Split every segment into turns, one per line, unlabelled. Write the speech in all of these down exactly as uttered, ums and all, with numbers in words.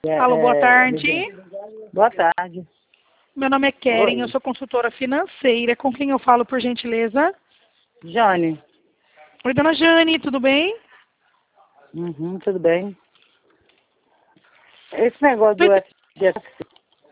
É,
Alô, boa
é,
tarde.
boa tarde.
Meu nome é Keren,
Oi.
eu sou consultora financeira. Com quem eu falo, por gentileza?
Jane.
Oi, dona Jane, tudo bem?
Uhum, tudo bem? Esse negócio
Tô
do
ent-
F G T S.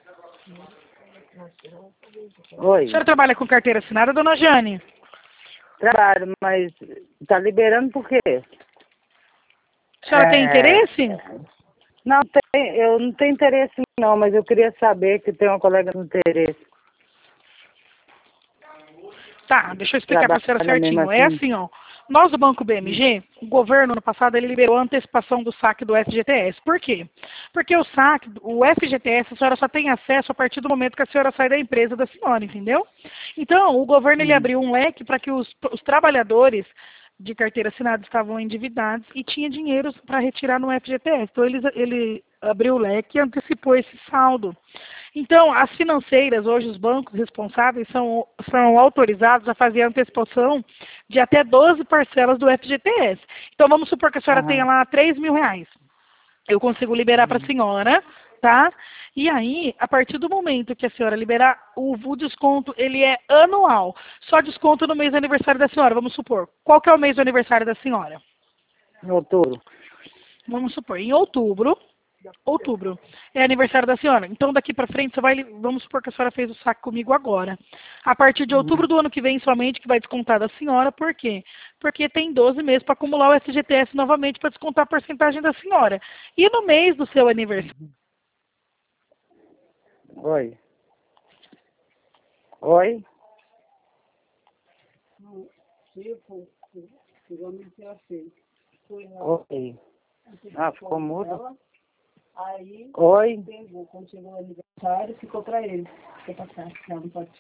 A
Oi.
senhora trabalha com carteira assinada, dona Jane?
Trabalho, mas tá liberando por quê?
A senhora tem
É,
interesse?
não, tem, eu não tenho interesse não, mas eu queria saber que tem uma colega com interesse.
Tá, deixa eu explicar para a senhora
Trabalha mesmo
certinho. É
assim.
assim, ó. Nós do Banco B M G, o governo, ano passado, ele liberou a antecipação do saque do F G T S. Por quê? Porque o saque, o F G T S, a senhora só tem acesso a partir do momento que a senhora sai da empresa da senhora, entendeu? Então, o governo, ele
Uhum.
abriu um leque para que os, os trabalhadores de carteira assinada estavam endividados e tinha dinheiro para retirar no F G T S. Então, eles, ele abriu o leque e antecipou esse saldo. Então, as financeiras, hoje os bancos responsáveis são, são autorizados a fazer a antecipação de até doze parcelas do F G T S. Então, vamos supor que a senhora tenha
Aham.
lá três mil reais. Eu consigo liberar para a
Uhum.
senhora, tá? E aí, a partir do momento que a senhora liberar, o, o desconto, ele é anual. Só desconto no mês do aniversário da senhora, vamos supor. Qual que é o mês do aniversário da senhora?
Em outubro.
Vamos supor, em outubro, outubro, é aniversário da senhora. Então, daqui para frente, você vai, vamos supor que a senhora fez o saque comigo agora. A partir de outubro
Uhum.
do ano que vem, somente, que vai descontar da senhora, por quê? Porque tem doze meses para acumular o F G T S novamente para descontar a porcentagem da senhora. E no mês do seu aniversário,
Oi. Oi. Oi. Ah, ficou mudo. Oi.